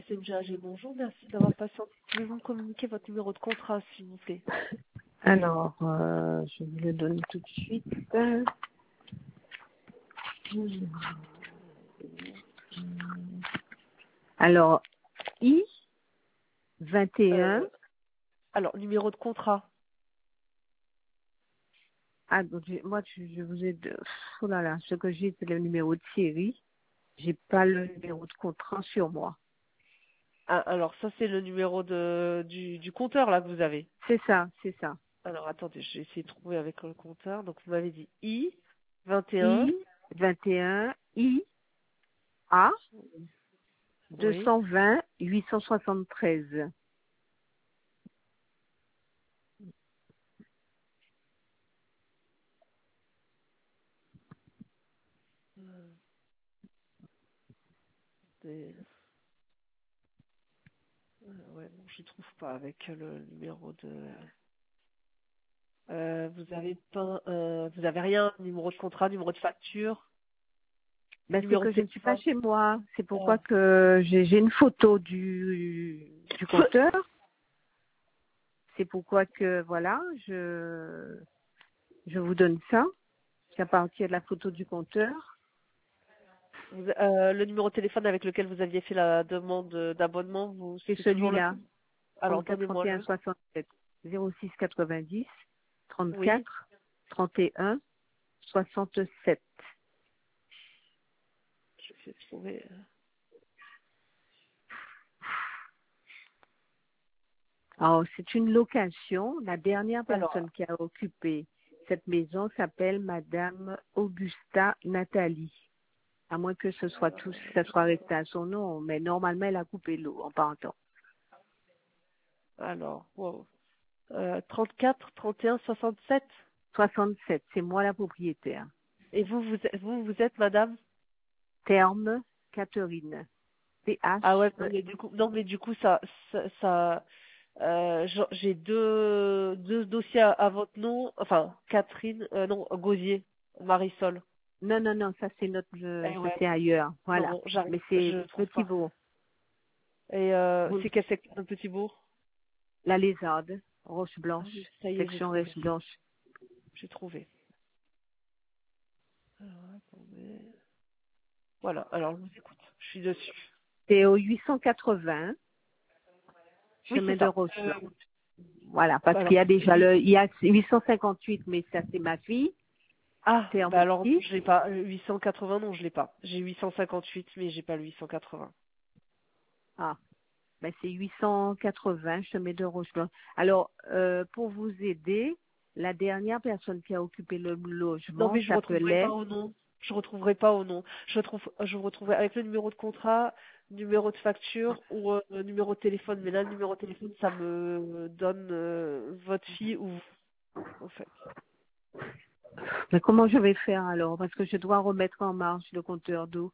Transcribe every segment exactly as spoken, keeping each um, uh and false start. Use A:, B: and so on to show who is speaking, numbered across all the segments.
A: S N G A G, bonjour, merci d'avoir patienté. Pouvez-vous me communiquer votre numéro de contrat, s'il vous plaît?
B: Alors, euh, je vous le donne tout de suite. Alors, I vingt et un.
A: Euh, alors, numéro de contrat.
B: Ah, donc, j'ai- moi, je, je vous ai... De... Oh là là, ce que j'ai, c'est le numéro de série. J'ai pas le numéro de contrat sur moi.
A: Ah, alors, ça, c'est le numéro de, du, du compteur, là, que vous avez.
B: C'est ça, c'est ça.
A: Alors, attendez, je vais essayer de trouver avec le compteur. Donc, vous m'avez dit I vingt et un.
B: I vingt et un, I A
A: Oui.
B: deux cent vingt huit cent soixante-treize.
A: Des- euh, ouais, bon, je trouve pas avec le numéro de... Euh, vous avez pas, euh, vous avez rien, numéro de contrat, numéro de facture,
B: Ben, c'est
A: numéro de
B: que je ne suis pas
A: téléphone.
B: chez moi. C'est pourquoi
A: Ah.
B: que j'ai j'ai une photo du, du compteur. C'est pourquoi que, voilà, je, je vous donne ça. C'est à partir de la photo du compteur.
A: Vous- euh, le numéro de téléphone avec lequel vous aviez fait la demande d'abonnement, vous,
B: C'est
A: c'est toujours le...
B: celui-là.
A: Alors,
B: trente-quatre trente et un
A: donnez-moi-le.
B: soixante-sept zéro six quatre-vingt-dix
A: Oui.
B: trente-quatre trente et un soixante-sept.
A: Je vais trouver. euh,
B: Alors, c'est une location. La dernière
A: Alors,
B: personne qui a occupé cette maison s'appelle Madame Augusta Nathalie. À moins que ce soit tout, ça soit resté à son nom, mais normalement, elle a coupé l'eau en partant.
A: alors, wow. Euh, trente-quatre, trente et un, soixante-sept.
B: soixante-sept, c'est moi la propriétaire.
A: Et vous, vous, êtes- vous, vous êtes madame?
B: Terme Catherine.
A: Ah ouais,
B: T H.
A: non, mais du coup, non, mais du coup, ça, ça, ça euh, genre, j'ai deux, deux dossiers à, à votre nom. Enfin, Catherine, euh, non, Gosier, Marisol.
B: Non, non, non, ça c'est notre, euh,
A: Eh
B: ça
A: ouais,
B: c'est ailleurs.
A: non,
B: Voilà.
A: non, j'arrive,
B: Mais c'est
A: je trouve
B: Petit
A: pas.
B: Beau.
A: Et euh,
B: Vous-
A: c'est quel secteur de Petit Bourg?
B: La Lézarde, Roche
A: Ah oui,
B: Blanche,
A: ça y est, j'ai
B: section
A: trouvé.
B: Roche Blanche.
A: J'ai trouvé. Alors, attendez. Voilà, alors je vous écoute. Je suis dessus.
B: C'est au huit cent quatre-vingts,
A: Oui,
B: chemin
A: c'est
B: de
A: ça.
B: Roche
A: Euh,
B: Blanche. Voilà, parce qu'il
A: alors,
B: y a déjà
A: huit-
B: le, il y a huit cent cinquante-huit, mais ça c'est ma fille,
A: ah,
B: terme
A: bah alors,
B: aussi.
A: je l'ai pas. Euh, huit cent quatre-vingts, non, je l'ai pas. J'ai huit cent cinquante-huit, mais j'ai pas le huit cent quatre-vingts.
B: Ah, ben c'est huit cent quatre-vingts, chemin de Roche Blanche. Alors, euh, pour vous aider, la dernière personne qui a occupé le
A: Non,
B: logement
A: mais je retrouverai pas
B: s'appelait,
A: au nom. Je retrouverai pas au nom. Je retrouve, je retrouverai avec le numéro de contrat, numéro de facture ou euh, numéro de téléphone. Mais là, le numéro de téléphone, ça me donne euh, votre fille ou vous, en fait.
B: mais comment je vais faire alors? Parce que je dois remettre en marche le compteur d'eau.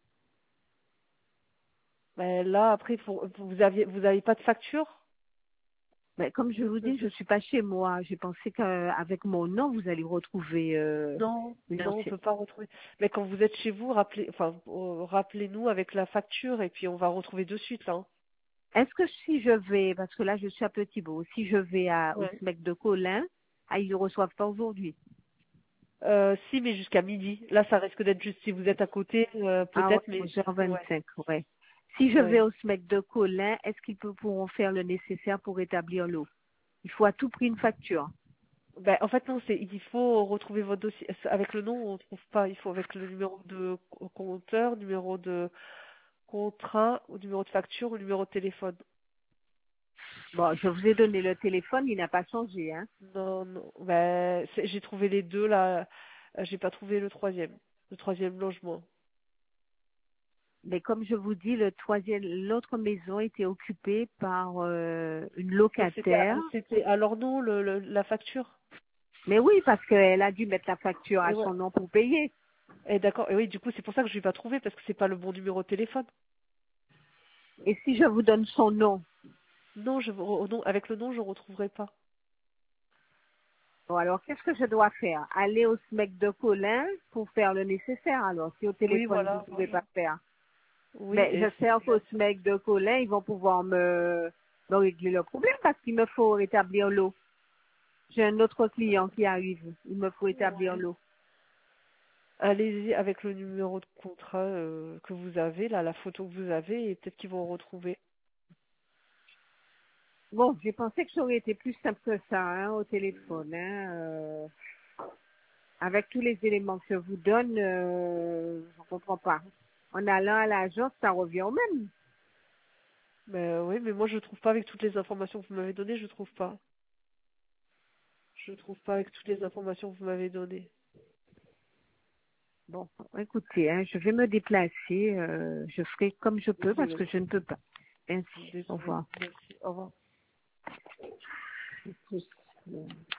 A: Mais là, après, faut- vous aviez, vous avez pas de facture?
B: Ben, comme je vous dis, je suis pas chez moi. J'ai pensé qu'avec mon nom, vous allez retrouver euh,
A: Non,
B: une
A: non, on
B: ancienne.
A: peut pas retrouver. Mais quand vous êtes chez vous, rappelez, enfin, euh, rappelez-nous avec la facture et puis on va retrouver de suite là. Hein.
B: Est-ce que si je vais, parce que là je suis à Petit Beau, si je vais à, au
A: Ouais.
B: S M E C de Colin, ah, ils ne reçoivent pas aujourd'hui.
A: Euh, si, mais jusqu'à midi. Là, ça risque d'être juste si vous êtes à côté, euh,
B: Ah ouais,
A: peut-être, mais
B: onze heures
A: ouais,
B: vingt-cinq, ouais. Si je vais
A: ouais.
B: au S M E C de Colin, est-ce qu'ils peut- pourront faire le nécessaire pour rétablir l'eau? Il faut à tout prix une facture.
A: Ben, en fait, non, c'est, il faut retrouver votre dossier. Avec le nom, on trouve pas. Il faut avec le numéro de co- compteur, numéro de contrat, ou numéro de facture, ou numéro de téléphone.
B: Bon, je vous ai donné le téléphone, il n'a pas changé, hein.
A: Non, non. Ben, c'est- j'ai trouvé les deux là. Euh, J'ai pas trouvé le troisième. Le troisième logement.
B: Mais comme je vous dis, le troisième, l'autre maison était occupée par euh, une
A: Mais c'était, à-
B: locataire.
A: c'était à leur nom le, le- la facture.
B: Mais oui, parce qu'elle a dû mettre la facture
A: Et
B: à
A: ouais.
B: son nom pour payer.
A: Et d'accord. Et oui, du coup, c'est pour ça que je l'ai pas trouvé parce que c'est pas le bon numéro de téléphone.
B: Et si je vous donne son nom,
A: Non, je au nom, avec le nom, je retrouverai pas.
B: bon, alors qu'est-ce que je dois faire? Aller au S M E C de Colin pour faire le nécessaire alors, si au
A: Oui,
B: téléphone vous ne
A: voilà,
B: pouvez
A: voilà.
B: pas faire.
A: Oui,
B: Mais
A: et
B: j'espère qu'au S M E C de Colin, ils vont pouvoir me, me régler le problème parce qu'il me faut rétablir l'eau. J'ai un autre client qui arrive. Il me faut établir
A: ouais.
B: l'eau.
A: Allez-y avec le numéro de contrat euh, que vous avez, là, la photo que vous avez, et peut-être qu'ils vont retrouver.
B: Bon, j'ai pensé que ça aurait été plus simple que ça hein, au téléphone. Hein, euh, avec tous les éléments que je vous donne, euh, je ne comprends pas. En allant à l'agence, ça revient au même.
A: Mais oui, mais moi je trouve pas avec toutes les informations que vous m'avez données, je trouve pas. Je trouve pas avec toutes les informations que vous m'avez données.
B: Bon, écoutez, hein, je vais me déplacer. euh, je ferai comme je peux parce
A: Désolée.
B: que je ne peux pas. Ainsi, au
A: Désolée.
B: revoir.
A: Merci. Au revoir.
B: Plus, euh,